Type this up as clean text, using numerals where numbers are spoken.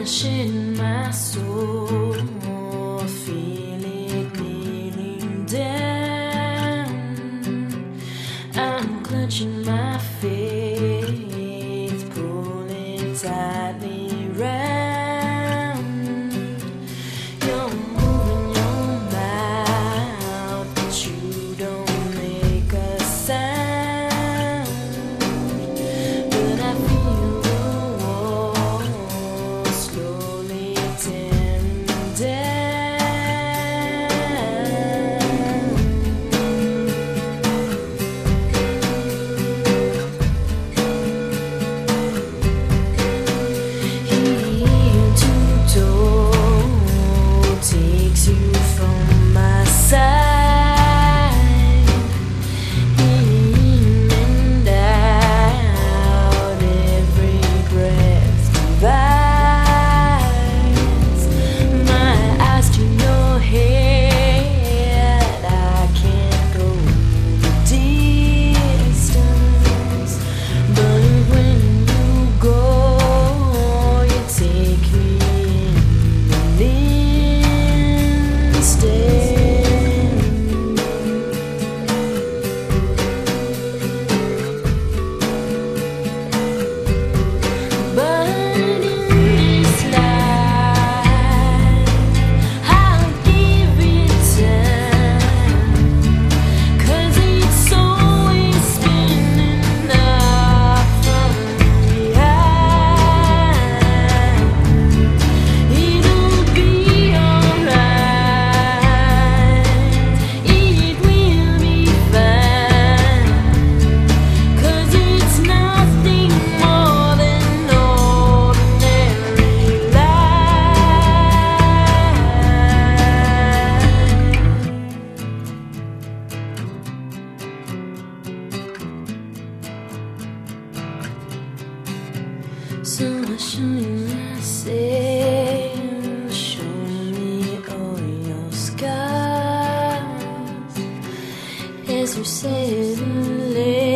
crushing my soul, feel it kneeling down. I'm clutching my faith, pulling tightly round. You're moving your mouth, but you don't make a sound. But I feel the walls slowly tearing down. Heel to toe takes you from my side, in and out, every breath divides. My eyes to your head, I can't go the distance, but when you go, you take me in an instant. But in this life, I'll give it time, 'cause it's always spinning up from behind. It'll be alright, it will be fine, 'cause it's nothing more than ordinary life. So I show you myself, show me all your scars as you settle